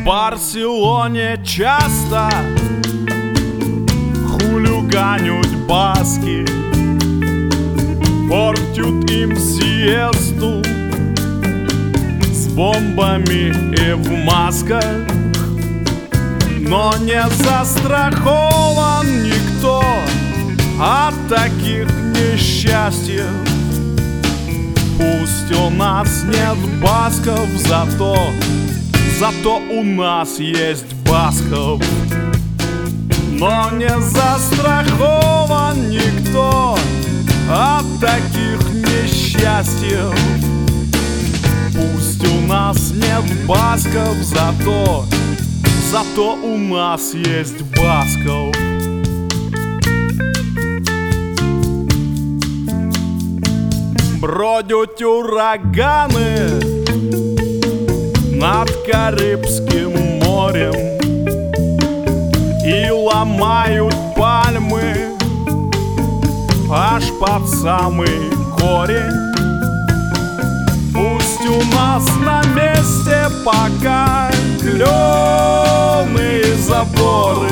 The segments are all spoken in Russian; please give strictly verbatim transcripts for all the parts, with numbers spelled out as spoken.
Барселоне часто хулиганят баски, портят им сиесту с бомбами и в масках. Но не застрахован никто от таких несчастьев. Пусть у нас нет басков, зато Зато у нас есть басков. Но не застрахован никто от таких несчастьев. Пусть у нас нет басков, зато Зато у нас есть басков. Бродят ураганы над Карибским морем и ломают пальмы аж под самый корень. Пусть у нас на месте пока клёвые заборы,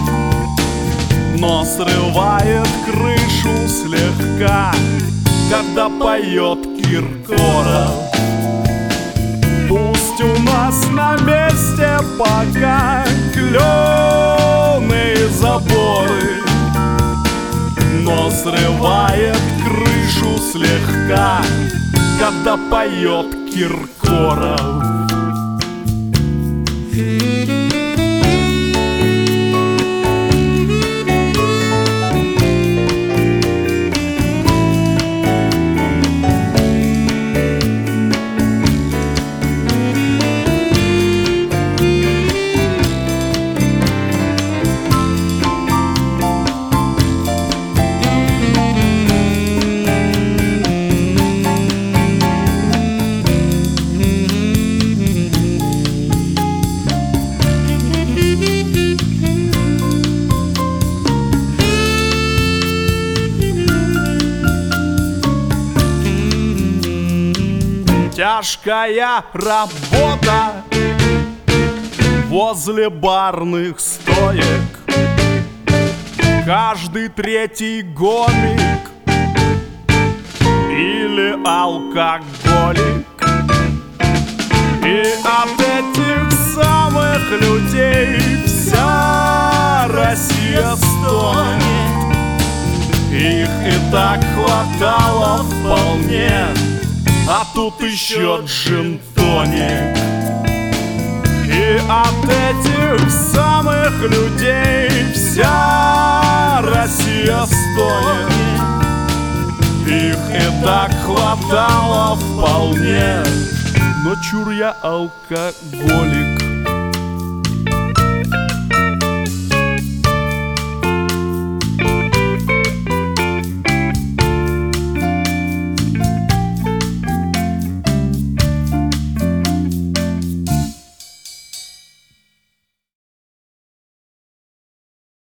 но срывает крышу слегка, когда поет Киркоров. Пусть у нас на месте пока клёвые заборы, но срывает крышу слегка, когда поет Киркоров. Тяжкая работа возле барных стоек. Каждый третий гомик или алкоголик. И от этих самых людей вся Россия стонет. Их и так хватало вполне, а тут еще джин-тоник. И от этих самых людей вся Россия стонет. Их и так хватало вполне, но чур я алкоголик.